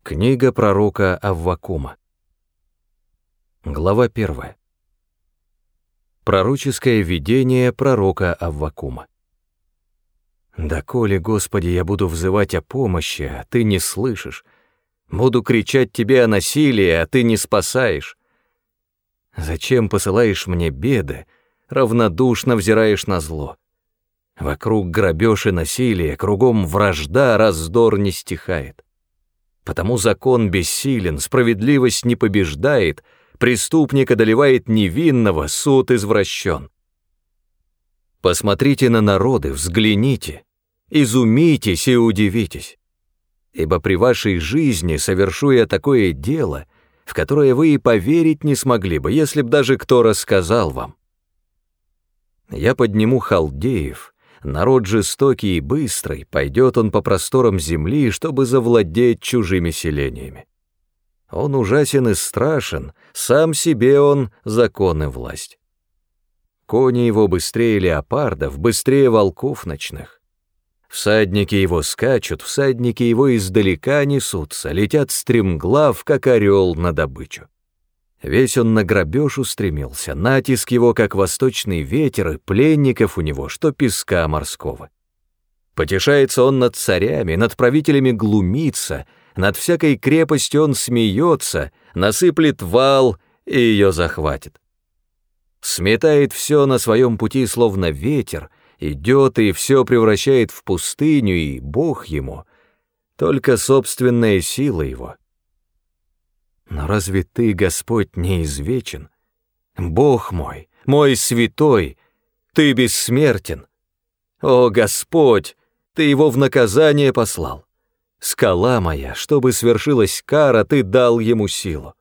Книга пророка Аввакума. Глава 1. Пророческое видение пророка Аввакума. «Доколе, Господи, я буду взывать о помощи, а Ты не слышишь? Буду кричать Тебе о насилии, а Ты не спасаешь? Зачем посылаешь мне беды, равнодушно взираешь на зло? Вокруг грабеж и насилие, кругом вражда, раздор не стихает. Потому закон бессилен, справедливость не побеждает, преступник одолевает невинного, суд извращен. Посмотрите на народы, взгляните, изумитесь и удивитесь, ибо при вашей жизни совершу я такое дело, в которое вы и поверить не смогли бы, если б даже кто рассказал вам. Я подниму халдеев, народ жестокий и быстрый, пойдет он по просторам земли, чтобы завладеть чужими селениями. Он ужасен и страшен, сам себе он закон и власть. Кони его быстрее леопардов, быстрее волков ночных. Всадники его скачут, всадники его издалека несутся, летят стремглав, как орел на добычу. Весь он на грабеж устремился, натиск его, как восточный ветер, и пленников у него, что песка морского. Потешается он над царями, над правителями глумится, над всякой крепостью он смеется, насыплет вал и ее захватит. Сметает все на своем пути, словно ветер, идет и все превращает в пустыню, и Бог ему, только собственная сила его. Но разве Ты, Господь, не извечен? Бог мой, мой святой, Ты бессмертен. О, Господь, Ты его в наказание послал. Скала моя, чтобы свершилась кара, Ты дал ему силу.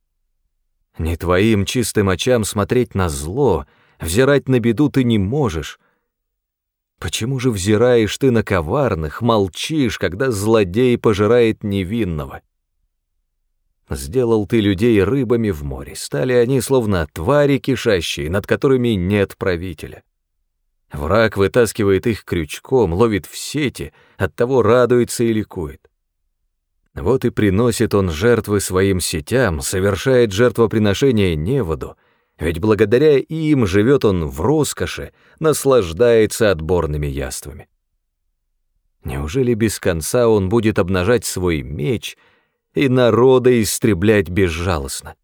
Не Твоим чистым очам смотреть на зло, взирать на беду Ты не можешь. Почему же взираешь Ты на коварных, молчишь, когда злодей пожирает невинного? Сделал Ты людей рыбами в море, стали они словно твари кишащие, над которыми нет правителя. Враг вытаскивает их крючком, ловит в сети, оттого радуется и ликует. Вот и приносит он жертвы своим сетям, совершает жертвоприношение неводу, ведь благодаря им живет он в роскоши, наслаждается отборными яствами. Неужели без конца он будет обнажать свой меч и народа истреблять безжалостно?